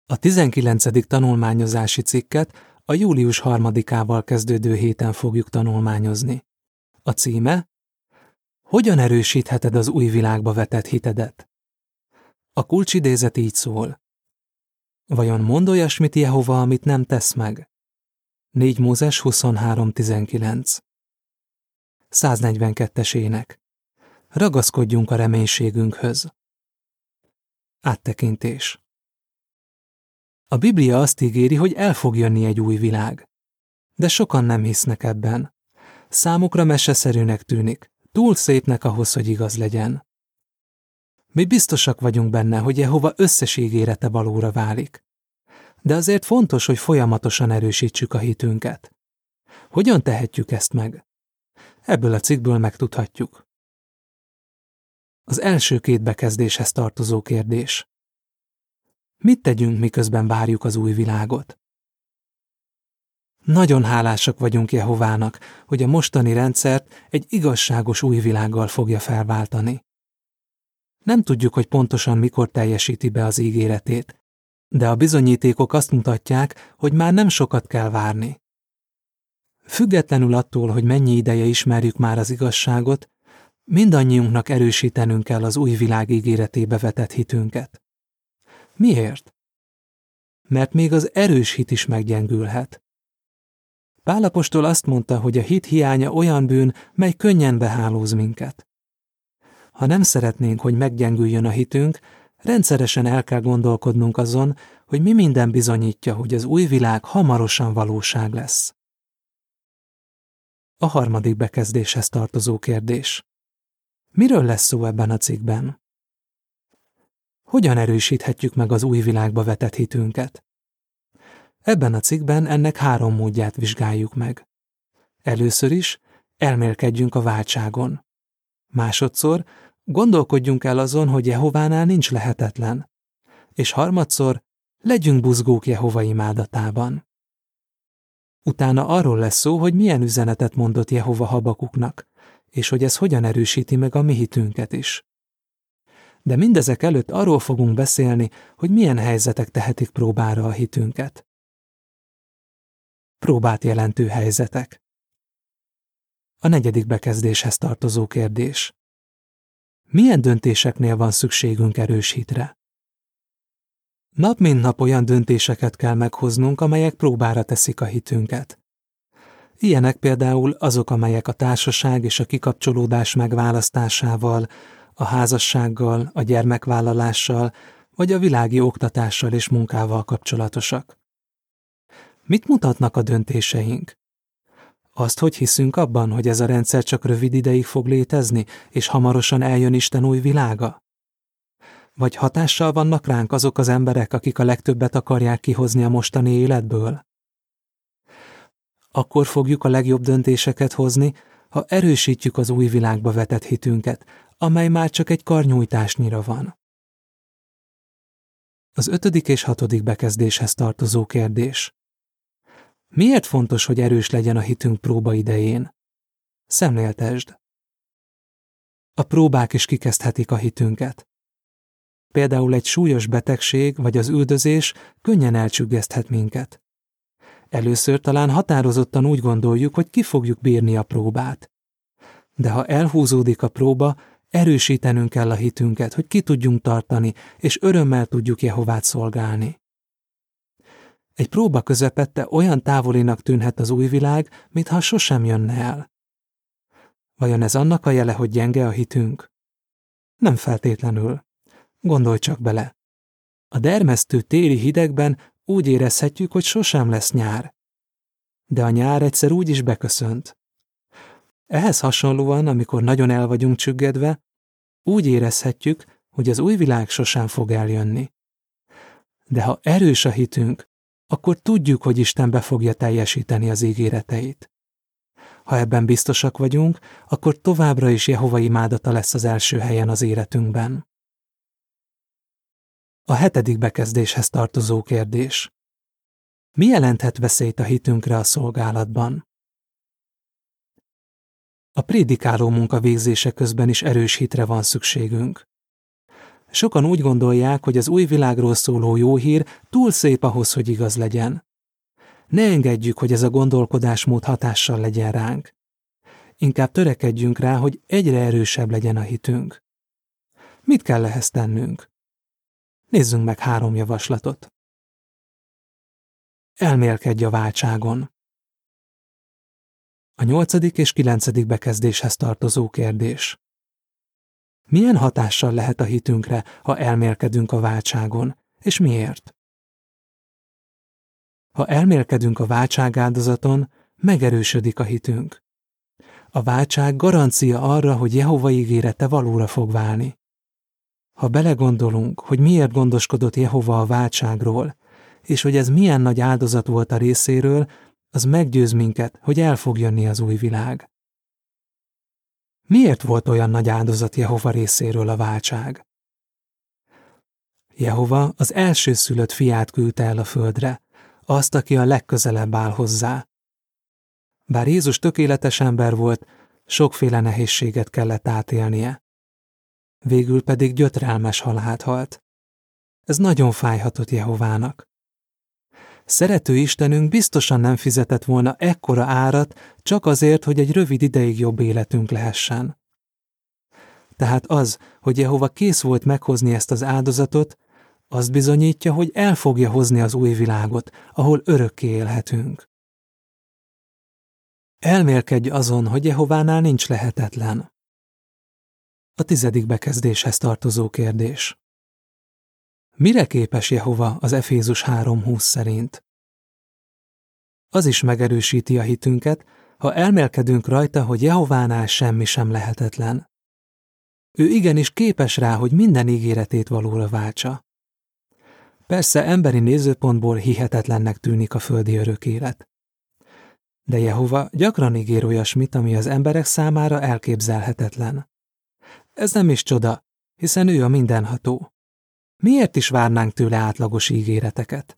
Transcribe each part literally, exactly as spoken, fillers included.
A tizenkilencedik tanulmányozási cikket a július harmadikával kezdődő héten fogjuk tanulmányozni. A címe: Hogyan erősítheted az új világba vetett hitedet? A kulcsidézet így szól: Vajon mond olyasmit Jehova, amit nem tesz meg? négy Mózes huszonhárom tizenkilenc. száznegyvenkettes ének. Ragaszkodjunk a reménységünkhöz. Áttekintés. A Biblia azt ígéri, hogy el fog jönni egy új világ. De sokan nem hisznek ebben. Számukra meseszerűnek tűnik, túl szépnek ahhoz, hogy igaz legyen. Mi biztosak vagyunk benne, hogy Jehova összes ígérete valóra válik. De azért fontos, hogy folyamatosan erősítsük a hitünket. Hogyan tehetjük ezt meg? Ebből a cikkből megtudhatjuk. Az első két bekezdéshez tartozó kérdés. Mit tegyünk, miközben várjuk az új világot? Nagyon hálásak vagyunk Jehovának, hogy a mostani rendszert egy igazságos új világgal fogja felváltani. Nem tudjuk, hogy pontosan mikor teljesíti be az ígéretét, de a bizonyítékok azt mutatják, hogy már nem sokat kell várni. Függetlenül attól, hogy mennyi ideje ismerjük már az igazságot, mindannyiunknak erősítenünk kell az új világ ígéretébe vetett hitünket. Miért? Mert még az erős hit is meggyengülhet. Pál apostol azt mondta, hogy a hit hiánya olyan bűn, mely könnyen behálóz minket. Ha nem szeretnénk, hogy meggyengüljön a hitünk, rendszeresen el kell gondolkodnunk azon, hogy mi minden bizonyítja, hogy az új világ hamarosan valóság lesz. A harmadik bekezdéshez tartozó kérdés. Miről lesz szó ebben a cikkben? Hogyan erősíthetjük meg az új világba vetett hitünket? Ebben a cikkben ennek három módját vizsgáljuk meg. Először is elmélkedjünk a váltságon. Másodszor gondolkodjunk el azon, hogy Jehovánál nincs lehetetlen. És harmadszor legyünk buzgók Jehova imádatában. Utána arról lesz szó, hogy milyen üzenetet mondott Jehova Habakuknak, és hogy ez hogyan erősíti meg a mi hitünket is. De mindezek előtt arról fogunk beszélni, hogy milyen helyzetek tehetik próbára a hitünket. Próbát jelentő helyzetek. A negyedik bekezdéshez tartozó kérdés. Milyen döntéseknél van szükségünk erős hitre? Nap mint nap olyan döntéseket kell meghoznunk, amelyek próbára teszik a hitünket. Ilyenek például azok, amelyek a társaság és a kikapcsolódás megválasztásával, a házassággal, a gyermekvállalással, vagy a világi oktatással és munkával kapcsolatosak. Mit mutatnak a döntéseink? Azt, hogy hiszünk abban, hogy ez a rendszer csak rövid ideig fog létezni, és hamarosan eljön Isten új világa? Vagy hatással vannak ránk azok az emberek, akik a legtöbbet akarják kihozni a mostani életből? Akkor fogjuk a legjobb döntéseket hozni, ha erősítjük az új világba vetett hitünket, amely már csak egy karnyújtásnyira van. Az ötödik és hatodik bekezdéshez tartozó kérdés. Miért fontos, hogy erős legyen a hitünk próba idején? Szemléltesd. A próbák is kikezdhetik a hitünket. Például egy súlyos betegség vagy az üldözés könnyen elcsüggeszthet minket. Először talán határozottan úgy gondoljuk, hogy ki fogjuk bírni a próbát. De ha elhúzódik a próba, erősítenünk kell a hitünket, hogy ki tudjunk tartani, és örömmel tudjuk Jehovát szolgálni. Egy próba közepette olyan távolinak tűnhet az új világ, mintha sosem jönne el. Vajon ez annak a jele, hogy gyenge a hitünk? Nem feltétlenül. Gondolj csak bele. A dermesztő téli hidegben úgy érezhetjük, hogy sosem lesz nyár. De a nyár egyszer úgy is beköszönt. Ehhez hasonlóan, amikor nagyon el vagyunk csüggedve, úgy érezhetjük, hogy az új világ sosem fog eljönni. De ha erős a hitünk, akkor tudjuk, hogy Isten be fogja teljesíteni az ígéreteit. Ha ebben biztosak vagyunk, akkor továbbra is Jehova imádata lesz az első helyen az életünkben. A hetedik bekezdéshez tartozó kérdés. Mi jelenthet veszélyt a hitünkre a szolgálatban? A prédikáló munka végzése közben is erős hitre van szükségünk. Sokan úgy gondolják, hogy az új világról szóló jó hír túl szép ahhoz, hogy igaz legyen. Ne engedjük, hogy ez a gondolkodásmód hatással legyen ránk. Inkább törekedjünk rá, hogy egyre erősebb legyen a hitünk. Mit kell ehhez tennünk? Nézzünk meg három javaslatot. Elmélkedj a váltságon. A nyolcadik és kilencedik bekezdéshez tartozó kérdés. Milyen hatással lehet a hitünkre, ha elmélkedünk a váltságon, és miért? Ha elmélkedünk a váltságáldozaton, megerősödik a hitünk. A váltság garancia arra, hogy Jehova ígérete valóra fog válni. Ha belegondolunk, hogy miért gondoskodott Jehova a váltságról, és hogy ez milyen nagy áldozat volt a részéről, az meggyőz minket, hogy el fog jönni az új világ. Miért volt olyan nagy áldozat Jehova részéről a váltság? Jehova az elsőszülött fiát küldte el a földre, azt, aki a legközelebb áll hozzá. Bár Jézus tökéletes ember volt, sokféle nehézséget kellett átélnie. Végül pedig gyötrelmes halált halt. Ez nagyon fájhatott Jehovának. Szerető Istenünk biztosan nem fizetett volna ekkora árat csak azért, hogy egy rövid ideig jobb életünk lehessen. Tehát az, hogy Jehova kész volt meghozni ezt az áldozatot, azt bizonyítja, hogy el fogja hozni az új világot, ahol örökké élhetünk. Elmélkedj azon, hogy Jehovánál nincs lehetetlen. A tizedik bekezdéshez tartozó kérdés. Mire képes Jehova az Efézus három húsz szerint? Az is megerősíti a hitünket, ha elmélkedünk rajta, hogy Jehovánál semmi sem lehetetlen. Ő igenis képes rá, hogy minden ígéretét valóra váltsa. Persze emberi nézőpontból hihetetlennek tűnik a földi örök élet. De Jehova gyakran ígér olyasmit, ami az emberek számára elképzelhetetlen. Ez nem is csoda, hiszen ő a mindenható. Miért is várnánk tőle átlagos ígéreteket?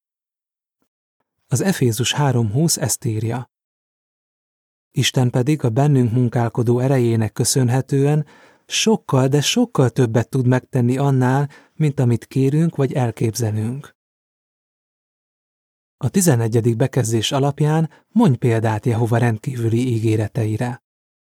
Az Efézus három húsz ezt írja. Isten pedig a bennünk munkálkodó erejének köszönhetően sokkal, de sokkal többet tud megtenni annál, mint amit kérünk vagy elképzelünk. A tizenegyedik bekezdés alapján mondj példát Jehova rendkívüli ígéreteire.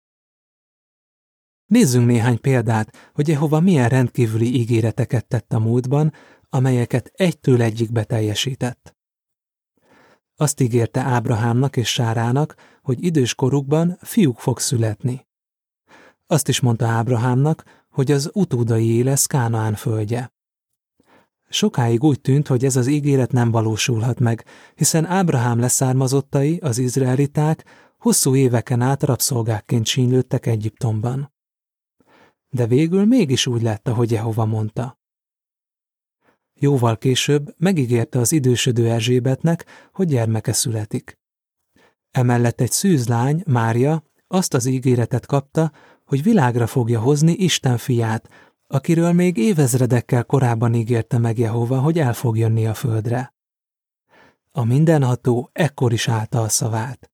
Nézzünk néhány példát, hogy Jehova milyen rendkívüli ígéreteket tett a múltban, amelyeket egytől egyig beteljesített. Azt ígérte Ábrahámnak és Sárának, hogy idős korukban fiúk fog születni. Azt is mondta Ábrahámnak, hogy az utódaié lesz Kánaán földje. Sokáig úgy tűnt, hogy ez az ígéret nem valósulhat meg, hiszen Ábrahám leszármazottai, az izraeliták, hosszú éveken át rabszolgákként sínylődtek Egyiptomban. De végül mégis úgy lett, ahogy Jehova mondta. Jóval később megígérte az idősödő Erzsébetnek, hogy gyermeke születik. Emellett egy szűz lány, Mária, azt az ígéretet kapta, hogy világra fogja hozni Isten fiát, akiről még évezredekkel korábban ígérte meg Jehova, hogy el fog jönni a földre. A mindenható ekkor is állta a szavát.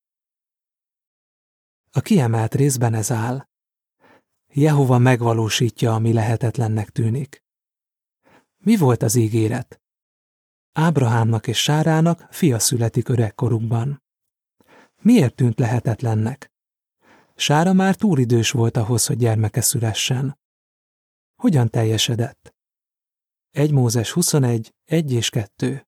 A kiemelt részben ez áll. Jehova megvalósítja, ami lehetetlennek tűnik. Mi volt az ígéret? Ábrahámnak és Sárának fia születik öregkorukban. Miért tűnt lehetetlennek? Sára már túl idős volt ahhoz, hogy gyermeke szülessen. Hogyan teljesedett? egy Mózes huszonegy, egy és kettő.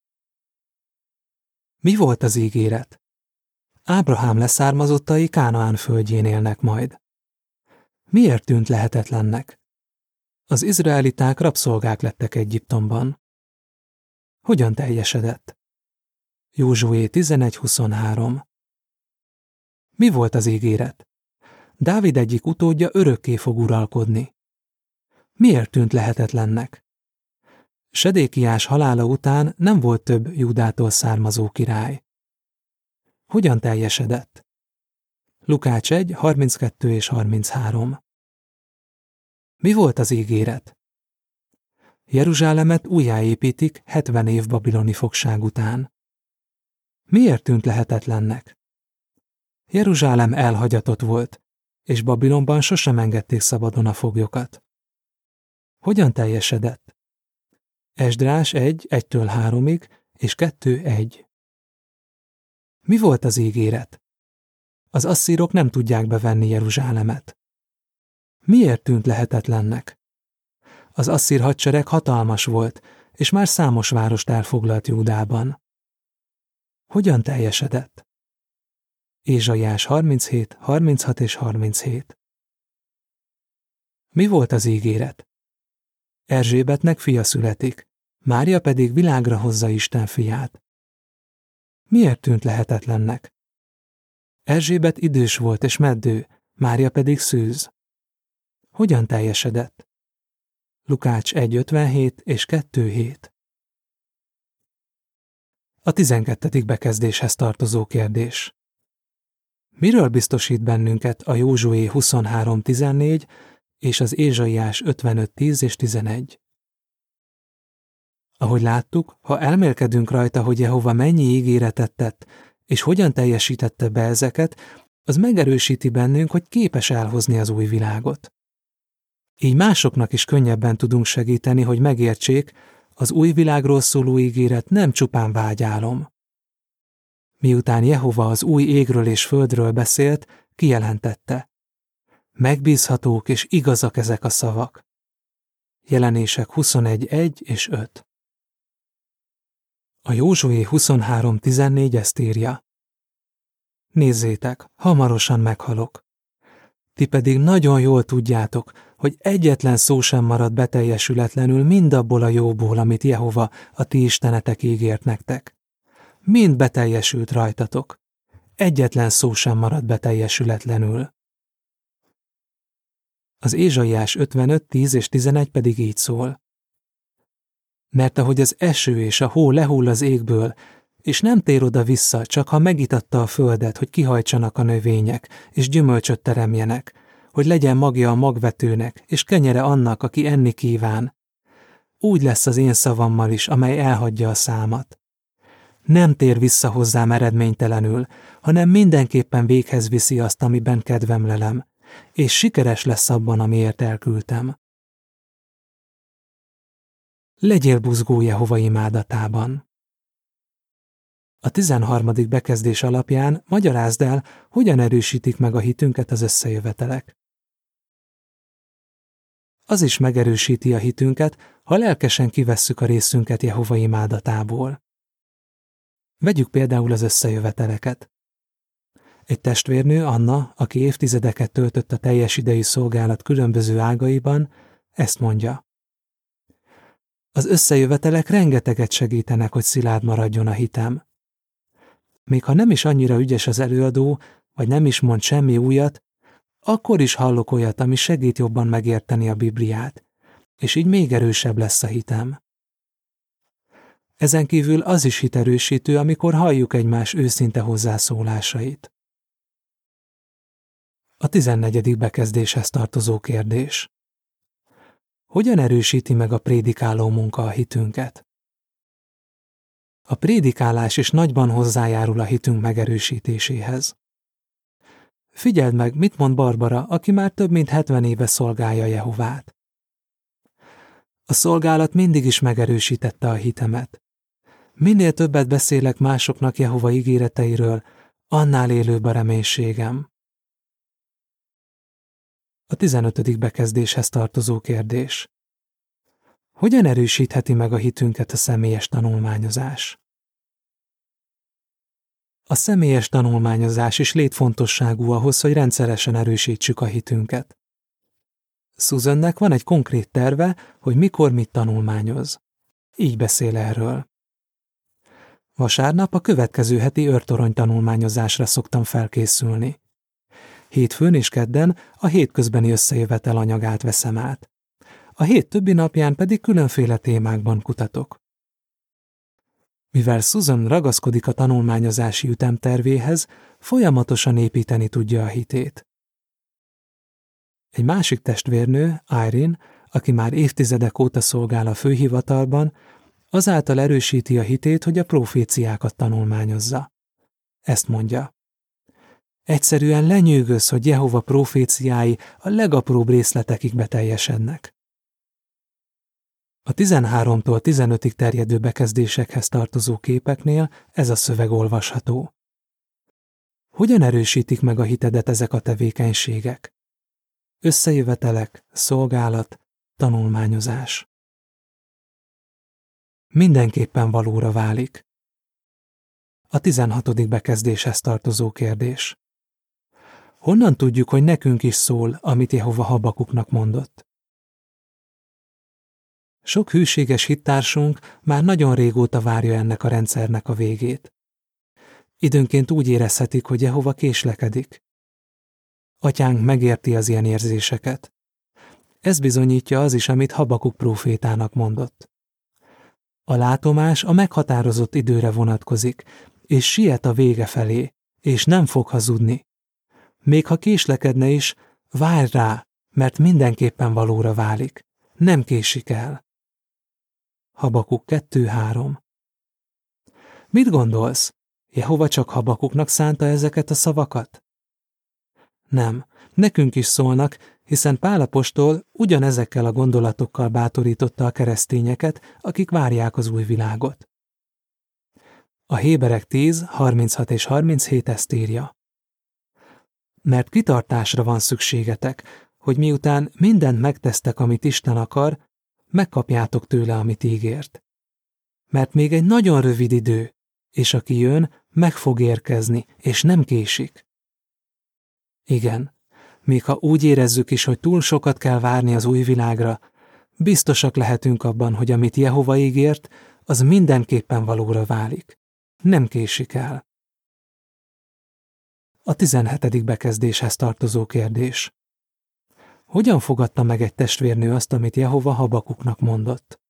Mi volt az ígéret? Ábrahám leszármazottai Kánaán földjén élnek majd. Miért tűnt lehetetlennek? Az izraeliták rabszolgák lettek Egyiptomban. Hogyan teljesedett? Józsué tizenegy huszonhárom. Mi volt az ígéret? Dávid egyik utódja örökké fog uralkodni. Miért tűnt lehetetlennek? Sedékiás halála után nem volt több Júdától származó király. Hogyan teljesedett? Lukács egy, harminckettő és harminchárom. Mi volt az ígéret? Jeruzsálemet újjáépítik hetven év babiloni fogság után. Miért tűnt lehetetlennek? Jeruzsálem elhagyatott volt, és Babilonban sosem engedték szabadon a foglyokat. Hogyan teljesedett? Esdrás egy, egytől háromig, és kettő, egy. Mi volt az ígéret? Az asszírok nem tudják bevenni Jeruzsálemet. Miért tűnt lehetetlennek? Az asszír hadsereg hatalmas volt, és már számos várost elfoglalt Júdában. Hogyan teljesedett? Ézsaiás harminchét, harminchat és harminchét. Mi volt az ígéret? Erzsébetnek fia születik, Mária pedig világra hozza Isten fiát. Miért tűnt lehetetlennek? Erzsébet idős volt és meddő, Mária pedig szűz. Hogyan teljesedett? Lukács egy ötvenhét és kettő hét. A tizenkettedik bekezdéshez tartozó kérdés. Miről biztosít bennünket a Józsué huszonhárom tizennégy és az Ézsaiás ötvenöt tíz és tizenegy? Ahogy láttuk, ha elmélkedünk rajta, hogy Jehova mennyi ígéretet tett, és hogyan teljesítette be ezeket, az megerősíti bennünk, hogy képes elhozni az új világot. Így másoknak is könnyebben tudunk segíteni, hogy megértsék, az új világról szóló ígéret nem csupán vágyálom. Miután Jehova az új égről és földről beszélt, kijelentette: megbízhatók és igazak ezek a szavak. Jelenések huszonegy egy és öt. A Józsué huszonhárom tizennégy ezt írja: nézzétek, hamarosan meghalok. Ti pedig nagyon jól tudjátok, hogy egyetlen szó sem marad beteljesületlenül mindabból a jóból, amit Jehova, a ti istenetek ígért nektek. Mind beteljesült rajtatok. Egyetlen szó sem marad beteljesületlenül. Az Ézsaiás ötvenöt tíz és tizenegy pedig így szól: mert ahogy az eső és a hó lehull az égből, és nem tér oda vissza, csak ha megitatta a földet, hogy kihajtsanak a növények, és gyümölcsöt teremjenek, hogy legyen magja a magvetőnek, és kenyere annak, aki enni kíván. Úgy lesz az én szavammal is, amely elhagyja a számat. Nem tér vissza hozzám eredménytelenül, hanem mindenképpen véghez viszi azt, amiben kedvem lelem, és sikeres lesz abban, amiért elküldtem. Legyél buzgó Jehova imádatában. A tizenharmadik bekezdés alapján magyarázd el, hogyan erősítik meg a hitünket az összejövetelek. Az is megerősíti a hitünket, ha lelkesen kivesszük a részünket Jehova imádatából. Vegyük például az összejöveteleket. Egy testvérnő, Anna, aki évtizedeket töltött a teljes idejű szolgálat különböző ágaiban, ezt mondja: az összejövetelek rengeteget segítenek, hogy szilárd maradjon a hitem. Még ha nem is annyira ügyes az előadó, vagy nem is mond semmi újat, akkor is hallok olyat, ami segít jobban megérteni a Bibliát, és így még erősebb lesz a hitem. Ezen kívül az is hiterősítő, amikor halljuk egymás őszinte hozzászólásait. A tizennegyedik bekezdéshez tartozó kérdés. Hogyan erősíti meg a prédikáló munka a hitünket? A prédikálás is nagyban hozzájárul a hitünk megerősítéséhez. Figyeld meg, mit mond Barbara, aki már több mint hetven éve szolgálja Jehovát. A szolgálat mindig is megerősítette a hitemet. Minél többet beszélek másoknak Jehova ígéreteiről, annál élőbb a reménységem. A tizenötödik bekezdéshez tartozó kérdés. Hogyan erősítheti meg a hitünket a személyes tanulmányozás? A személyes tanulmányozás is létfontosságú ahhoz, hogy rendszeresen erősítsük a hitünket. Susannek van egy konkrét terve, hogy mikor mit tanulmányoz. Így beszél erről. Vasárnap a következő heti őrtorony tanulmányozásra szoktam felkészülni. Hétfőn és kedden a hétközbeni összejövetel anyagát veszem át. A hét többi napján pedig különféle témákban kutatok. Mivel Susan ragaszkodik a tanulmányozási ütemtervéhez, folyamatosan építeni tudja a hitét. Egy másik testvérnő, Irene, aki már évtizedek óta szolgál a főhivatalban, azáltal erősíti a hitét, hogy a proféciákat tanulmányozza. Ezt mondja: egyszerűen lenyűgöz, hogy Jehova proféciái a legapróbb részletekig beteljesednek. A tizenháromtól tizenötig terjedő bekezdésekhez tartozó képeknél ez a szöveg olvasható. Hogyan erősítik meg a hitedet ezek a tevékenységek? Összejövetelek, szolgálat, tanulmányozás. Mindenképpen valóra válik. A tizenhatodik bekezdéshez tartozó kérdés. Honnan tudjuk, hogy nekünk is szól, amit Jehova Habakuknak mondott? Sok hűséges hittársunk már nagyon régóta várja ennek a rendszernek a végét. Időnként úgy érezhetik, hogy Jehova késlekedik. Atyánk megérti az ilyen érzéseket. Ez bizonyítja az is, amit Habakuk prófétának mondott. A látomás a meghatározott időre vonatkozik, és siet a vége felé, és nem fog hazudni. Még ha késlekedne is, várj rá, mert mindenképpen valóra válik. Nem késik el. Habakuk kettő három. Mit gondolsz? Jehova csak Habakuknak szánta ezeket a szavakat? Nem, nekünk is szólnak, hiszen Pál apostol ugyanezekkel a gondolatokkal bátorította a keresztényeket, akik várják az új világot. A Héberek tíz harminchat és harminchét ezt írja. Mert kitartásra van szükségetek, hogy miután mindent megtesztek, amit Isten akar, megkapjátok tőle, amit ígért. Mert még egy nagyon rövid idő, és aki jön, meg fog érkezni, és nem késik. Igen, még ha úgy érezzük is, hogy túl sokat kell várni az új világra, biztosak lehetünk abban, hogy amit Jehova ígért, az mindenképpen valóra válik. Nem késik el. A tizenhetedik bekezdéshez tartozó kérdés. Hogyan fogadta meg egy testvérnő azt, amit Jehova Habakuknak mondott?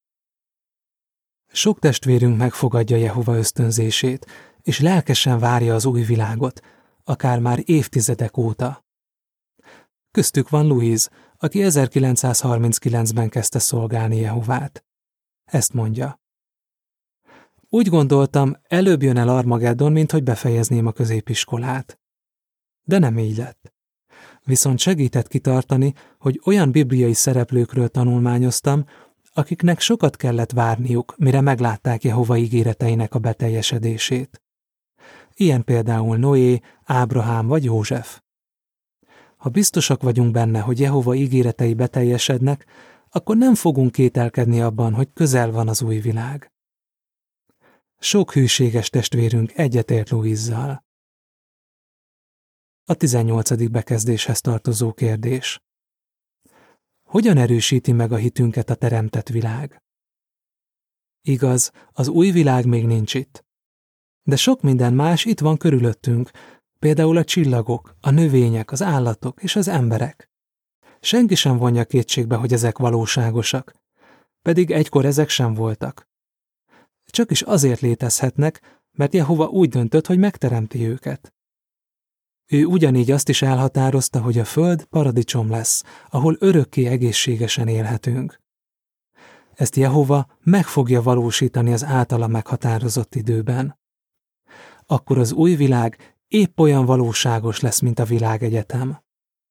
Sok testvérünk megfogadja Jehova ösztönzését, és lelkesen várja az új világot, akár már évtizedek óta. Köztük van Louise, aki ezerkilencszázharminckilencben kezdte szolgálni Jehovát. Ezt mondja. Úgy gondoltam, előbb jön el Armageddon, mint hogy befejezném a középiskolát. De nem így lett. Viszont segített kitartani, hogy olyan bibliai szereplőkről tanulmányoztam, akiknek sokat kellett várniuk, mire meglátták Jehova ígéreteinek a beteljesedését. Ilyen például Noé, Ábrahám vagy József. Ha biztosak vagyunk benne, hogy Jehova ígéretei beteljesednek, akkor nem fogunk kételkedni abban, hogy közel van az új világ. Sok hűséges testvérünk egyetért Louise-zal. A tizennyolcadik bekezdéshez tartozó kérdés. Hogyan erősíti meg a hitünket a teremtett világ? Igaz, az új világ még nincs itt. De sok minden más itt van körülöttünk, például a csillagok, a növények, az állatok és az emberek. Senki sem vonja kétségbe, hogy ezek valóságosak, pedig egykor ezek sem voltak. Csak is azért létezhetnek, mert Jehova úgy döntött, hogy megteremti őket. Ő ugyanígy azt is elhatározta, hogy a föld paradicsom lesz, ahol örökké egészségesen élhetünk. Ezt Jehova meg fogja valósítani az általa meghatározott időben. Akkor az új világ épp olyan valóságos lesz, mint a világegyetem.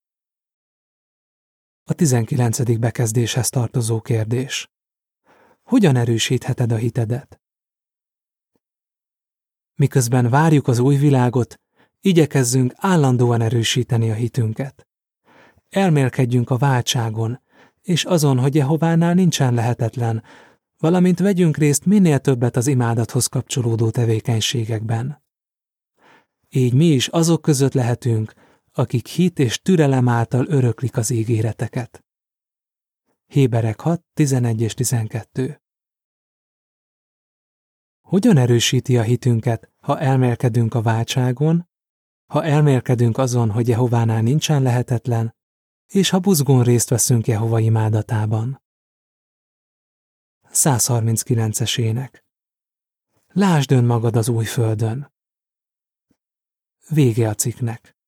A tizenkilencedik bekezdéshez tartozó kérdés. Hogyan erősítheted a hitedet? Miközben várjuk az új világot, igyekezzünk állandóan erősíteni a hitünket. Elmélkedjünk a váltságon, és azon, hogy Jehovánál nincsen lehetetlen, valamint vegyünk részt minél többet az imádathoz kapcsolódó tevékenységekben. Így mi is azok között lehetünk, akik hit és türelem által öröklik az ígéreteket. Héberek hat tizenegy és tizenkettő. Hogyan erősíti a hitünket, ha elmélkedünk a váltságon, ha elmélkedünk azon, hogy Jehovánál nincsen lehetetlen, és ha buzgón részt veszünk Jehova imádatában? százharminckilences ének. Lásd önmagad az új földön. Vége a cikknek.